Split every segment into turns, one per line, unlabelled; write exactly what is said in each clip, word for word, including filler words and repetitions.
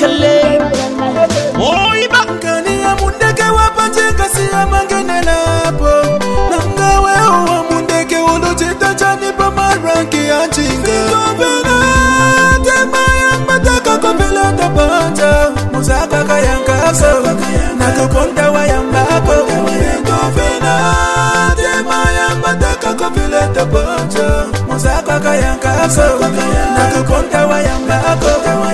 kale
Oiba
Kani ya mundeke wapanjenga siya mangenelapo Nangawe uwa mundeke ulujita chani pa maranki ya chinga Sikopena tema ya mataka kopela tapanja Musaka kayankako Nakukonta wa yambako Sikopena tema ya mataka kopela tapanja Musaka kayankako Nakukonta wa yambako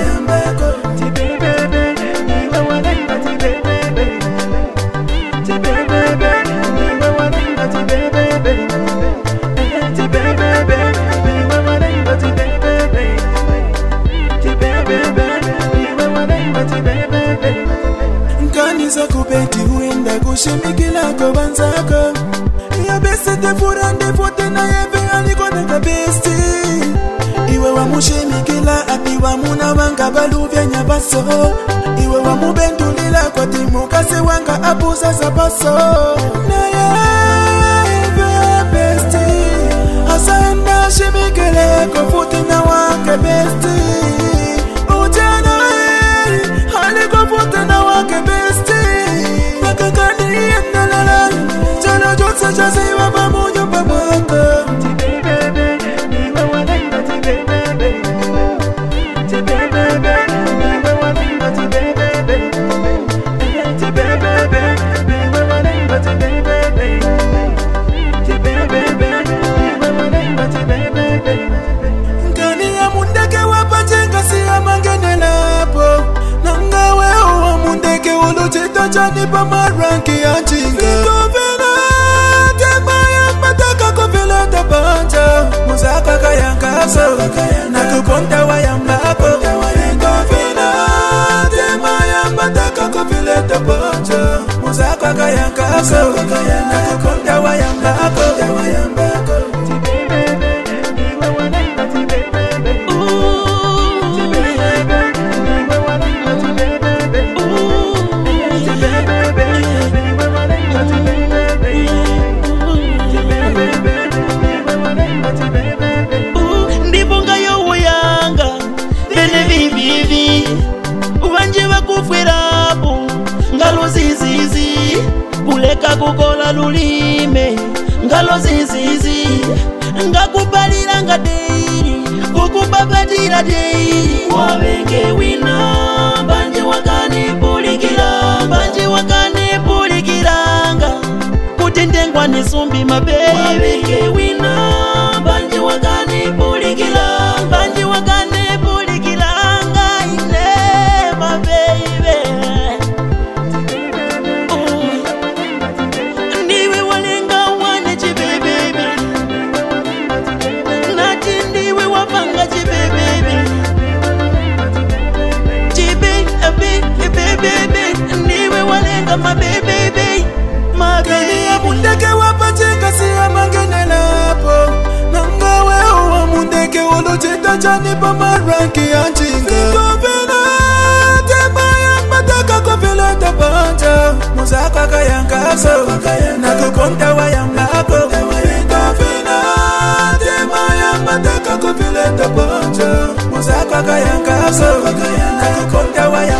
Nkanisa kubeti uenda kushimikila kwa banzako Ya besti te furande fote na yeve aliko neka besti Iwe wa mushimikila api wa muna wanga baluvya nyabaso Iwe wa mubendulila kwa timu kase wanga abuza zabaso Na yeve besti Asaenda shimikile kwa fote na wanga besti Ujana hali kwa fote na wanga besti Nakakani yendelala Jana jotsa jaziwa pamunyo pamwaka Nkani ya mundeke wapanjenga siya mangenelapo Nangawe uwa mundeke ulujita chani pa maranki ya chinga Sikopena tema ya mataka kopela tapanja Musaka kayankaso Nakukonta wa yambako Sikopena tema ya mataka kopela tapanja Musaka kayankaso Nakukonta wa yambako
Ndibonga yo yanga Bene vivivi Ubanje bakufwerapo Ngalo zizizi Kuleka kukola lulime Ngalo zizizi Ngakubalira nga deiri Kukubabatira deiri Wabenge wina Banje wakane pulikira Banje wakane pulikiranga Kutendengwa nisumbi mabebi Wabenge wina Banje wakane pulikira Banje wakane pulikiranga Ine mabebi Ndiwe walenga wane chibebebe Nati ndiwe wapanga chibebebe Chibebebe Ndiwe walenga mabebebe
Kani ya mundeke wapanjenga siya mangenelapo Nangawe uwa mundeke ulujita chani pa maranki ya chinga Sikopena tema ya mataka kopela tapanja Musaka kayankaso Nakukonta wa yambako Sikopena tema ya mataka kopela tapanja Musaka kayankaso Nakukonta wa yambako